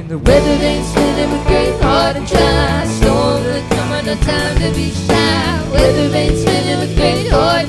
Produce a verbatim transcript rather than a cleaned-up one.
The weather ain't spinning with great heart and try. Storms are coming, no time to be shy. Weather ain't spinning with great heart